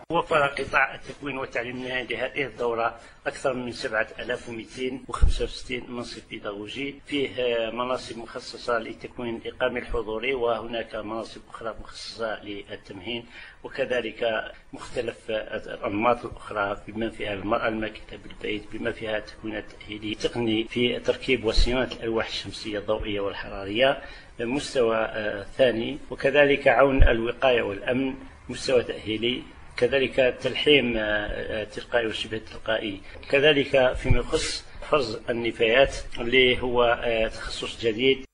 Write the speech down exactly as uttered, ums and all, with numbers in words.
وفر قطاع التكوين والتعليم النهائي لهذه الدورة أكثر من سبعة آلاف ومئتين وخمسة وستين منصب بيداغوجي، فيه مناصب مخصصة لتكوين الإقامة الحضوري، وهناك مناصب أخرى مخصصة للتمهين، وكذلك مختلف الأنماط الأخرى بما فيها المرأة الماكثة بالبيت، بما فيها تكوين التأهيلي التقني في تركيب وصيانة الألواح الشمسية الضوئية والحرارية مستوى ثاني، وكذلك عون الوقاية والأمن مستوى تأهيلي، كذلك تلحيم تلقائي وشبه تلقائي، كذلك فيما يخص فرز النفايات اللي هو تخصص جديد